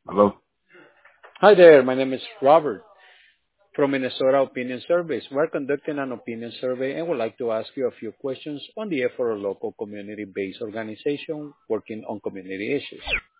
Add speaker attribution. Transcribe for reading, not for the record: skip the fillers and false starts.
Speaker 1: Hello?
Speaker 2: Hi there, my name is Robert from Minnesota Opinion Surveys. We're conducting an opinion survey and would like to ask you a few questions on the effort of local community-based organization working on community issues.